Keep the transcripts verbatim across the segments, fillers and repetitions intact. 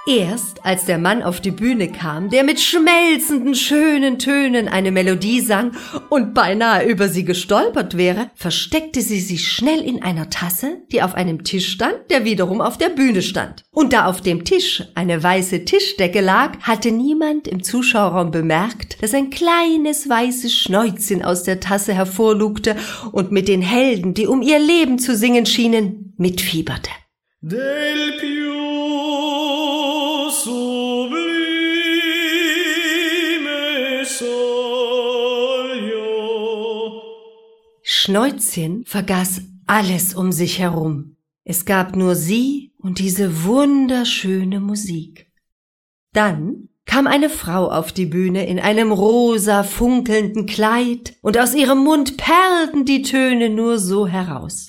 Erst als der Mann auf die Bühne kam, der mit schmelzenden, schönen Tönen eine Melodie sang und beinahe über sie gestolpert wäre, versteckte sie sich schnell in einer Tasse, die auf einem Tisch stand, der wiederum auf der Bühne stand. Und da auf dem Tisch eine weiße Tischdecke lag, hatte niemand im Zuschauerraum bemerkt, dass ein kleines weißes Schnäuzchen aus der Tasse hervorlugte und mit den Helden, die um ihr Leben zu singen schienen, mitfieberte. Del più sublime soglio. Schnäuzchen vergaß alles um sich herum. Es gab nur sie und diese wunderschöne Musik. Dann kam eine Frau auf die Bühne in einem rosa funkelnden Kleid, und aus ihrem Mund perlten die Töne nur so heraus.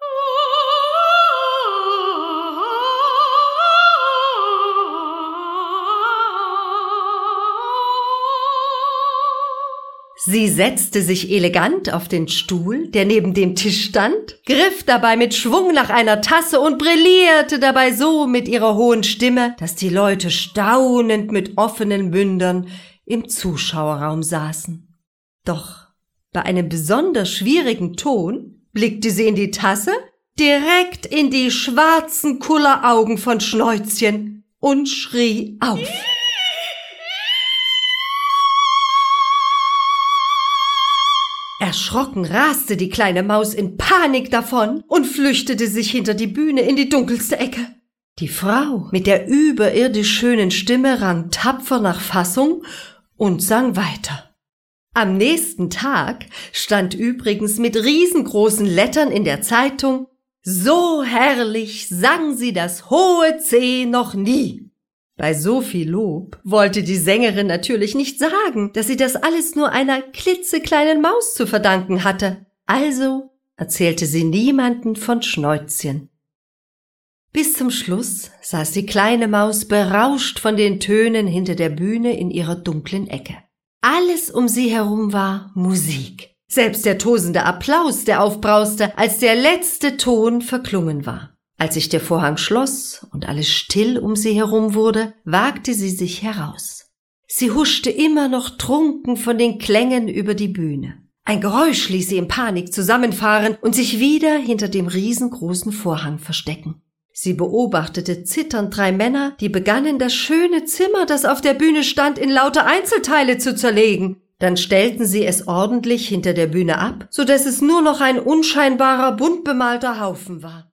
Sie setzte sich elegant auf den Stuhl, der neben dem Tisch stand, griff dabei mit Schwung nach einer Tasse und brillierte dabei so mit ihrer hohen Stimme, dass die Leute staunend mit offenen Mündern im Zuschauerraum saßen. Doch bei einem besonders schwierigen Ton blickte sie in die Tasse, direkt in die schwarzen Kulleraugen von Schnäuzchen und schrie auf. Erschrocken raste die kleine Maus in Panik davon und flüchtete sich hinter die Bühne in die dunkelste Ecke. Die Frau mit der überirdisch schönen Stimme rang tapfer nach Fassung und sang weiter. Am nächsten Tag stand übrigens mit riesengroßen Lettern in der Zeitung: So herrlich sang sie das hohe C noch nie. Bei so viel Lob wollte die Sängerin natürlich nicht sagen, dass sie das alles nur einer klitzekleinen Maus zu verdanken hatte. Also erzählte sie niemanden von Schnäuzchen. Bis zum Schluss saß die kleine Maus berauscht von den Tönen hinter der Bühne in ihrer dunklen Ecke. Alles um sie herum war Musik. Selbst der tosende Applaus, der aufbrauste, als der letzte Ton verklungen war. Als sich der Vorhang schloss und alles still um sie herum wurde, wagte sie sich heraus. Sie huschte immer noch trunken von den Klängen über die Bühne. Ein Geräusch ließ sie in Panik zusammenfahren und sich wieder hinter dem riesengroßen Vorhang verstecken. Sie beobachtete zitternd drei Männer, die begannen, das schöne Zimmer, das auf der Bühne stand, in lauter Einzelteile zu zerlegen. Dann stellten sie es ordentlich hinter der Bühne ab, so dass es nur noch ein unscheinbarer, bunt bemalter Haufen war.